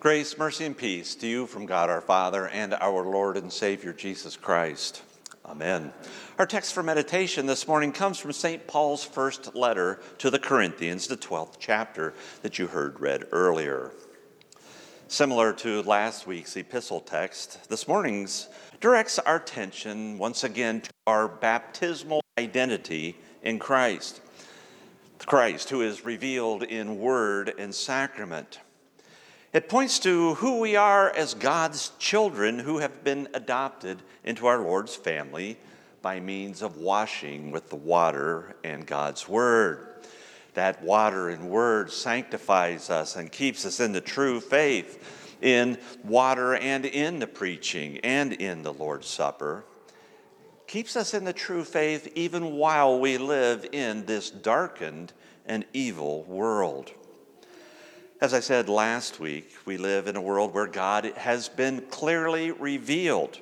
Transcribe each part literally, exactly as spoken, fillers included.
Grace, mercy, and peace to you from God our Father and our Lord and Savior Jesus Christ. Amen. Our text for meditation this morning comes from Saint Paul's first letter to the Corinthians, the twelfth chapter that you heard read earlier. Similar to last week's epistle text, this morning's directs our attention once again to our baptismal identity in Christ. Christ, who is revealed in word and sacrament. It points to who we are as God's children who have been adopted into our Lord's family by means of washing with the water and God's word. That water and word sanctifies us and keeps us in the true faith, in water and in the preaching and in the Lord's Supper. Keeps us in the true faith even while we live in this darkened and evil world. As I said last week, we live in a world where God has been clearly revealed,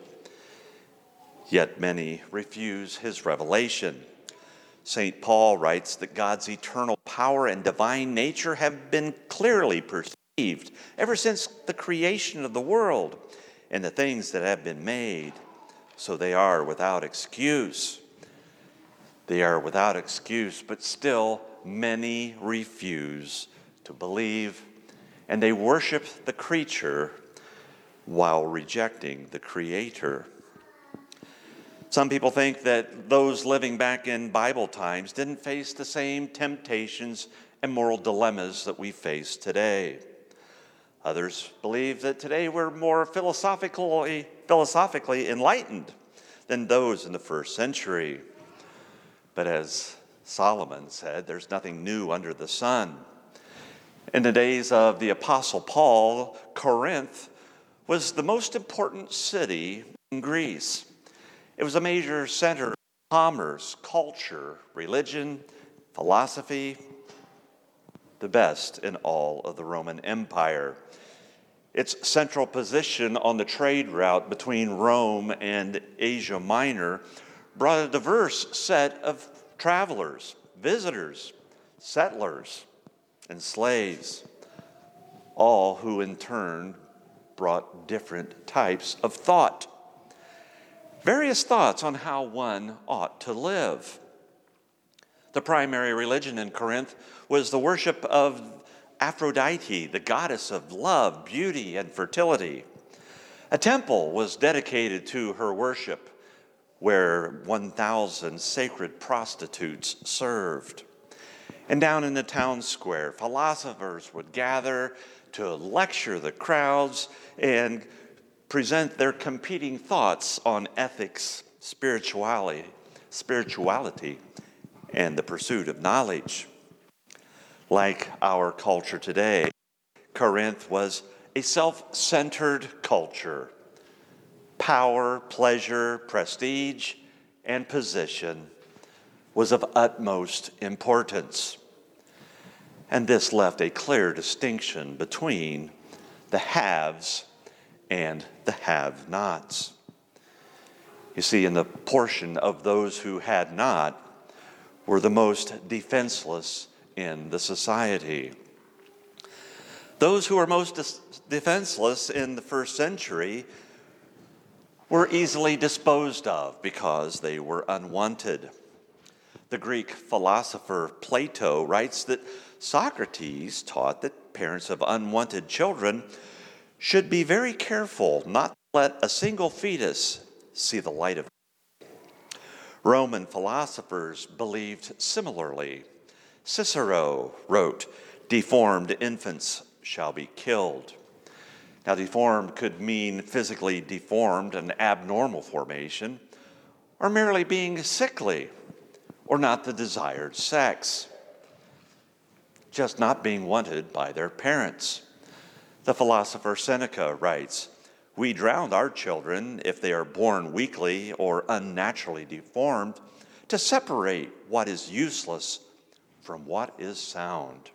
yet many refuse his revelation. Saint Paul writes that God's eternal power and divine nature have been clearly perceived ever since the creation of the world and the things that have been made, so they are without excuse. They are without excuse, but still many refuse to believe, and they worship the creature while rejecting the Creator. Some people think that those living back in Bible times didn't face the same temptations and moral dilemmas that we face today. Others believe that today we're more philosophically, philosophically enlightened than those in the first century. But as Solomon said, there's nothing new under the sun. In the days of the Apostle Paul, Corinth was the most important city in Greece. It was a major center of commerce, culture, religion, philosophy, the best in all of the Roman Empire. Its central position on the trade route between Rome and Asia Minor brought a diverse set of travelers, visitors, settlers, and slaves, all who in turn brought different types of thought. Various thoughts on how one ought to live. The primary religion in Corinth was the worship of Aphrodite, the goddess of love, beauty, and fertility. A temple was dedicated to her worship, where one thousand sacred prostitutes served. And down in the town square, philosophers would gather to lecture the crowds and present their competing thoughts on ethics, spirituality, spirituality, and the pursuit of knowledge. Like our culture today, Corinth was a self-centered culture. Power, pleasure, prestige, and position was of utmost importance. And this left a clear distinction between the haves and the have-nots. You see, in the portion of those who had not were the most defenseless in the society. Those who were most defenseless in the first century were easily disposed of because they were unwanted. The Greek philosopher Plato writes that Socrates taught that parents of unwanted children should be very careful not to let a single fetus see the light of day. Roman philosophers believed similarly. Cicero wrote, "Deformed infants shall be killed." Now, deformed could mean physically deformed, an abnormal formation, or merely being sickly, or not the desired sex, just not being wanted by their parents. The philosopher Seneca writes, "We drown our children if they are born weakly or unnaturally deformed, to separate what is useless from what is sound."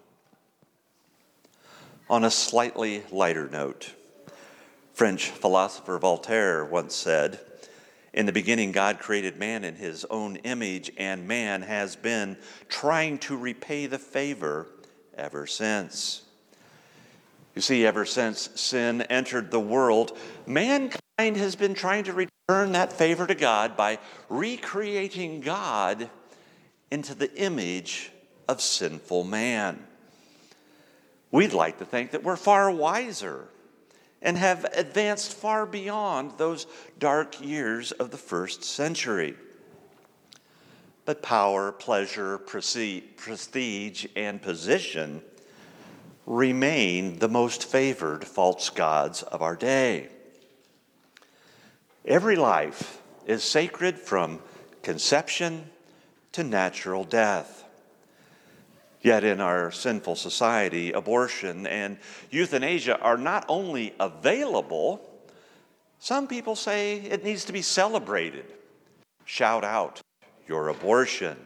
On a slightly lighter note, French philosopher Voltaire once said, "In the beginning, God created man in his own image, and man has been trying to repay the favor ever since." You see, ever since sin entered the world, mankind has been trying to return that favor to God by recreating God into the image of sinful man. We'd like to think that we're far wiser and have advanced far beyond those dark years of the first century. But power, pleasure, prestige, and position remain the most favored false gods of our day. Every life is sacred from conception to natural death. Yet in our sinful society, abortion and euthanasia are not only available, some people say it needs to be celebrated. Shout out your abortion.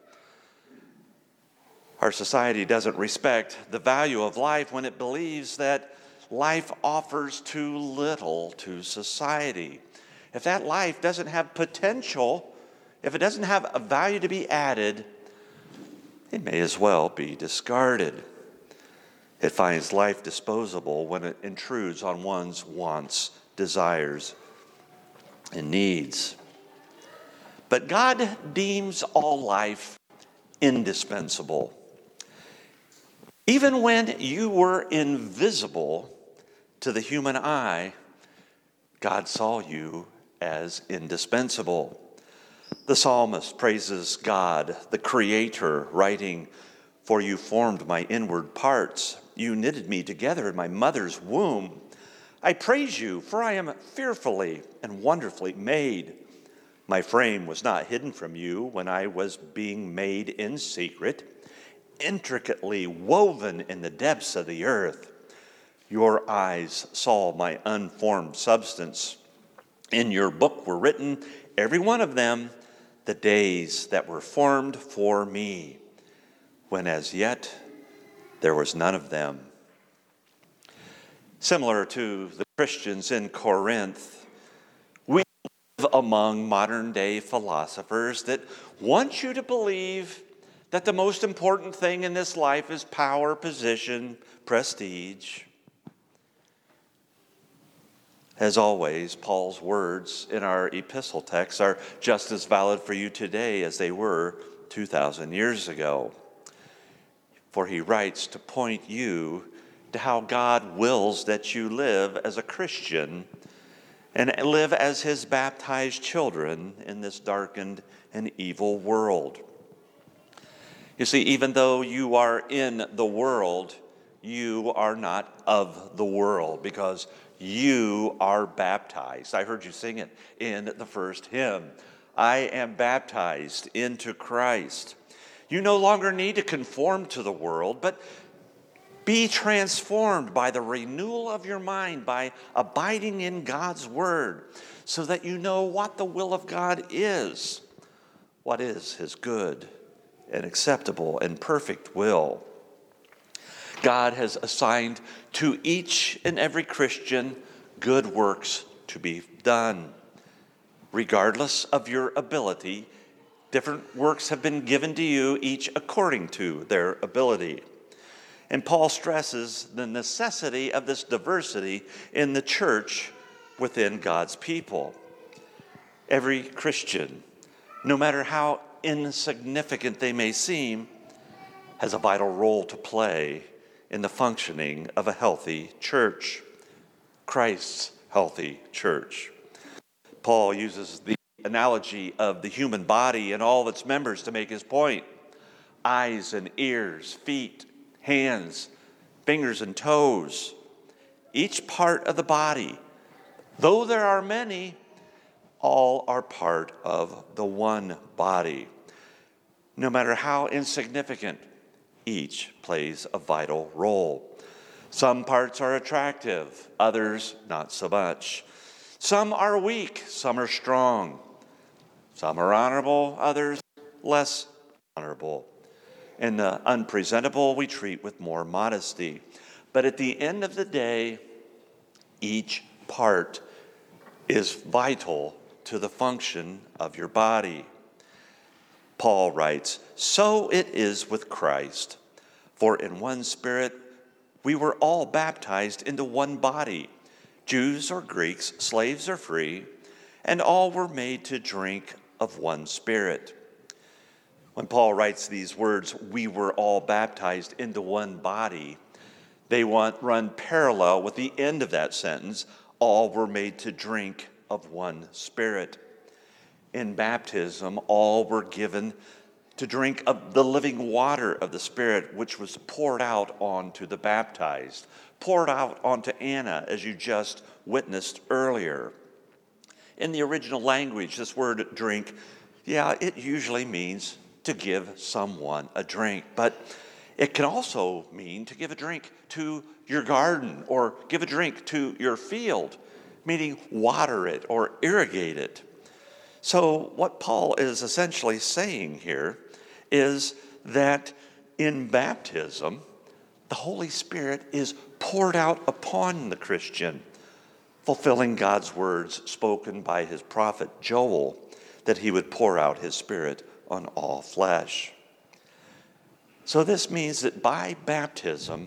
Our society doesn't respect the value of life when it believes that life offers too little to society. If that life doesn't have potential, if it doesn't have a value to be added, it may as well be discarded. It finds life disposable when it intrudes on one's wants, desires, and needs. But God deems all life indispensable. Even when you were invisible to the human eye, God saw you as indispensable. The psalmist praises God, the Creator, writing, "For you formed my inward parts. You knitted me together in my mother's womb. I praise you, for I am fearfully and wonderfully made. My frame was not hidden from you when I was being made in secret, intricately woven in the depths of the earth. Your eyes saw my unformed substance. In your book were written, every one of them, the days that were formed for me, when as yet there was none of them." Similar to the Christians in Corinth, we live among modern-day philosophers that want you to believe that the most important thing in this life is power, position, prestige. As always, Paul's words in our epistle text are just as valid for you today as they were two thousand years ago. For he writes to point you to how God wills that you live as a Christian and live as his baptized children in this darkened and evil world. You see, even though you are in the world, you are not of the world, because you are baptized. I heard you sing it in the first hymn. I am baptized into Christ. You no longer need to conform to the world, but be transformed by the renewal of your mind, by abiding in God's word, so that you know what the will of God is, what is his good and acceptable and perfect will. God has assigned to each and every Christian good works to be done. Regardless of your ability, different works have been given to you, each according to their ability. And Paul stresses the necessity of this diversity in the church within God's people. Every Christian, no matter how insignificant they may seem, has a vital role to play in the functioning of a healthy church, Christ's healthy church. Paul uses the analogy of the human body and all of its members to make his point. Eyes and ears, feet, hands, fingers and toes. Each part of the body, though there are many, all are part of the one body. No matter how insignificant, each plays a vital role. Some parts are attractive, others not so much. Some are weak, some are strong. Some are honorable, others less honorable. And the unpresentable we treat with more modesty. But at the end of the day, each part is vital to the function of your body. Paul writes, "So it is with Christ, for in one Spirit we were all baptized into one body, Jews or Greeks, slaves or free, and all were made to drink of one Spirit. When Paul writes these words, we were all baptized into one body, they want, run parallel with the end of that sentence, all were made to drink of one Spirit. In baptism, all were given to drink of the living water of the Spirit, which was poured out onto the baptized, poured out onto Anna, as you just witnessed earlier. In the original language, this word drink, yeah, it usually means to give someone a drink, but it can also mean to give a drink to your garden or give a drink to your field, meaning water it or irrigate it. So what Paul is essentially saying here is that in baptism, the Holy Spirit is poured out upon the Christian, fulfilling God's words spoken by his prophet Joel, that he would pour out his Spirit on all flesh. So this means that by baptism,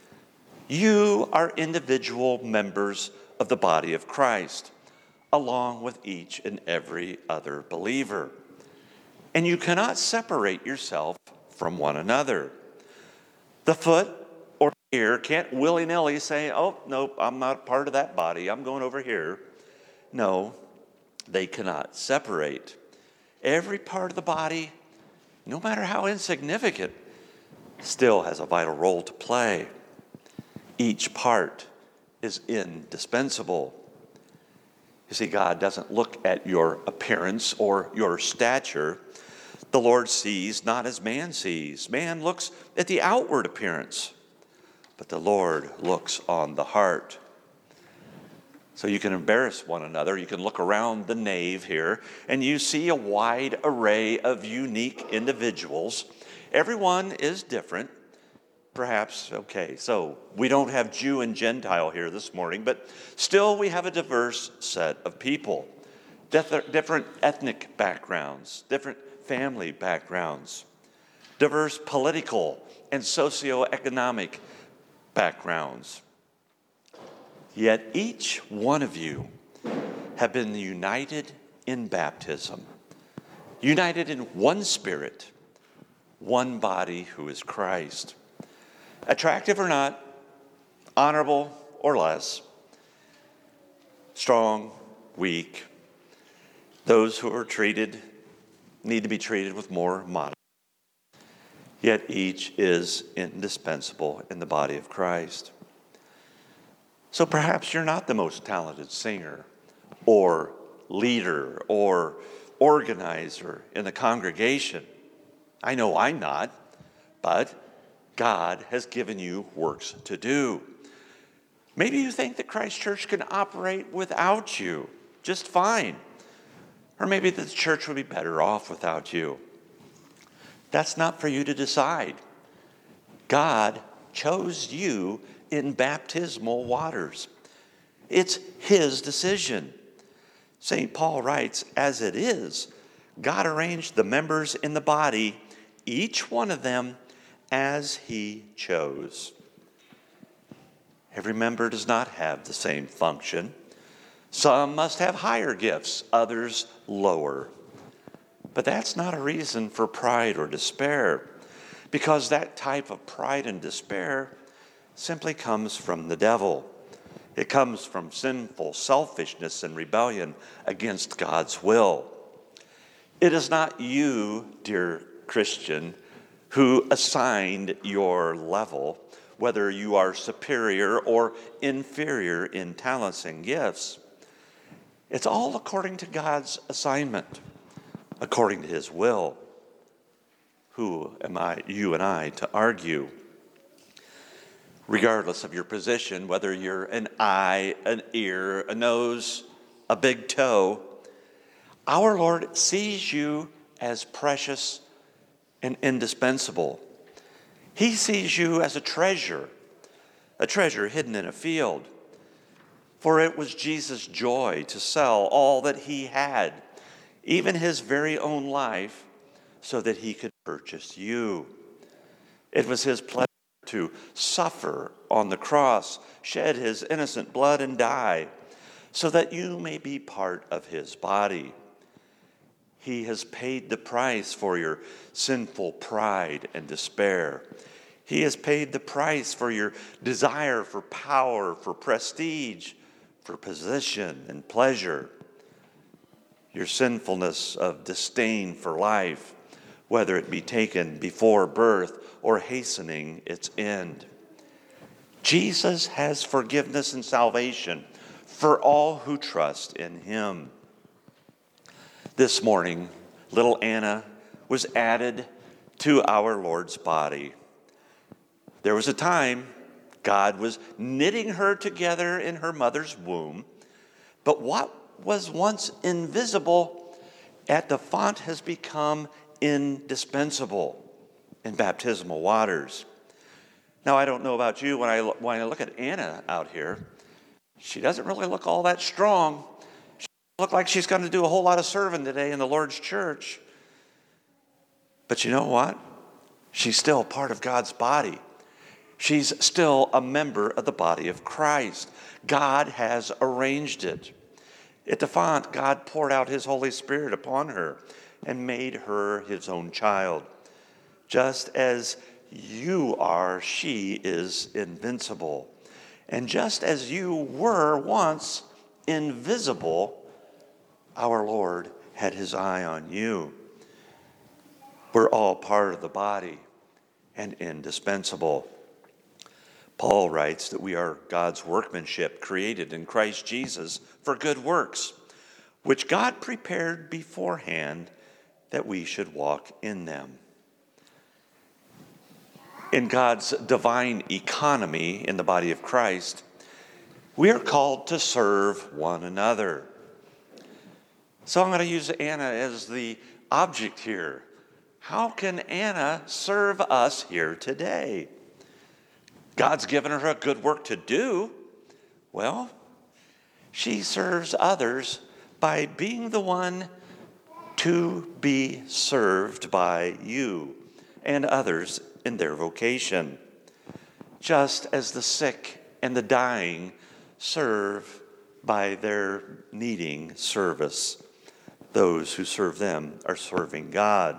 you are individual members of the body of Christ, along with each and every other believer. And you cannot separate yourself from one another. The foot or the ear can't willy-nilly say, oh, nope, I'm not part of that body, I'm going over here. No, they cannot separate. Every part of the body, no matter how insignificant, still has a vital role to play. Each part is indispensable. You see, God doesn't look at your appearance or your stature. The Lord sees not as man sees. Man looks at the outward appearance, but the Lord looks on the heart. So you can embarrass one another. You can look around the nave here, and you see a wide array of unique individuals. Everyone is different. Perhaps, okay, so we don't have Jew and Gentile here this morning, but still we have a diverse set of people. Different ethnic backgrounds, different family backgrounds, diverse political and socioeconomic backgrounds. Yet each one of you have been united in baptism, united in one Spirit, one body who is Christ. Attractive or not, honorable or less, strong, weak, those who are treated need to be treated with more modesty. Yet each is indispensable in the body of Christ. So perhaps you're not the most talented singer or leader or organizer in the congregation. I know I'm not, but God has given you works to do. Maybe you think that Christ Church can operate without you just fine. Or maybe the church would be better off without you. That's not for you to decide. God chose you in baptismal waters. It's his decision. Saint Paul writes, as it is, God arranged the members in the body, each one of them as he chose. Every member does not have the same function. Some must have higher gifts, others lower. But that's not a reason for pride or despair, because that type of pride and despair simply comes from the devil. It comes from sinful selfishness and rebellion against God's will. It is not you, dear Christian, who assigned your level, whether you are superior or inferior in talents and gifts. It's all according to God's assignment, according to his will. Who am I, you and I, to argue? Regardless of your position, whether you're an eye, an ear, a nose, a big toe, our Lord sees you as precious and indispensable. He sees you as a treasure, a treasure hidden in a field. For it was Jesus' joy to sell all that he had, even his very own life, so that he could purchase you. It was his pleasure to suffer on the cross, shed his innocent blood and die, so that you may be part of his body. He has paid the price for your sinful pride and despair. He has paid the price for your desire for power, for prestige, for position and pleasure, your sinfulness of disdain for life, whether it be taken before birth or hastening its end. Jesus has forgiveness and salvation for all who trust in him. This morning, little Anna was added to our Lord's body. There was a time God was knitting her together in her mother's womb, but what was once invisible at the font has become indispensable in baptismal waters. Now, I don't know about you, when I, when I look at Anna out here, she doesn't really look all that strong. She doesn't look like she's going to do a whole lot of serving today in the Lord's church. But you know what? She's still part of God's body. She's still a member of the body of Christ. God has arranged it. At the font, God poured out his Holy Spirit upon her and made her his own child. Just as you are, she is invincible. And just as you were once invisible, our Lord had his eye on you. We're all part of the body and indispensable. Paul writes that we are God's workmanship, created in Christ Jesus for good works, which God prepared beforehand that we should walk in them. In God's divine economy in the body of Christ, we are called to serve one another. So I'm going to use Anna as the object here. How can Anna serve us here today? God's given her a good work to do. Well, she serves others by being the one to be served by you and others in their vocation, just as the sick and the dying serve by their needing service. Those who serve them are serving God.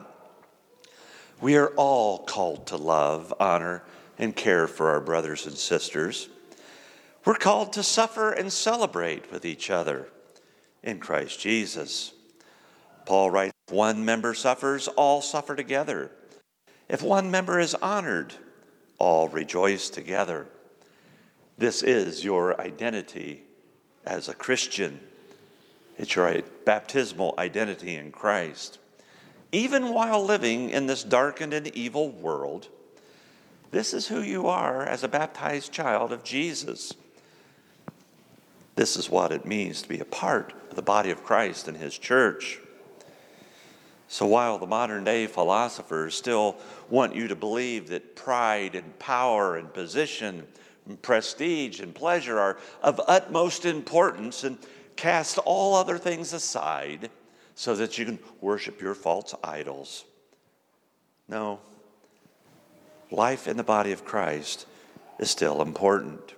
We are all called to love, honor, and care for our brothers and sisters. We're called to suffer and celebrate with each other in Christ Jesus. Paul writes, if one member suffers, all suffer together. If one member is honored, all rejoice together. This is your identity as a Christian. It's your baptismal identity in Christ. Even while living in this darkened and evil world, this is who you are as a baptized child of Jesus. This is what it means to be a part of the body of Christ and his church. So while the modern day philosophers still want you to believe that pride and power and position and prestige and pleasure are of utmost importance and cast all other things aside so that you can worship your false idols. No, life in the body of Christ is still important.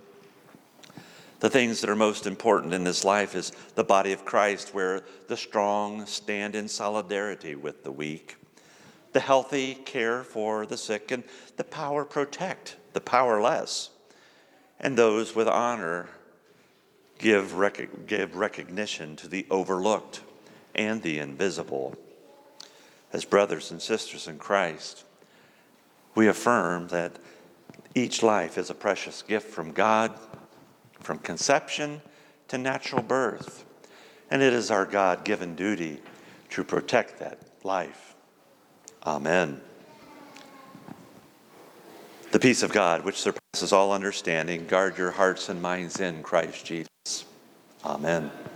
The things that are most important in this life is the body of Christ, where the strong stand in solidarity with the weak, the healthy care for the sick, and the power protect the powerless, and those with honor give, rec- give recognition to the overlooked and the invisible. As brothers and sisters in Christ, we affirm that each life is a precious gift from God, from conception to natural birth. And it is our God-given duty to protect that life. Amen. The peace of God, which surpasses all understanding, guard your hearts and minds in Christ Jesus. Amen.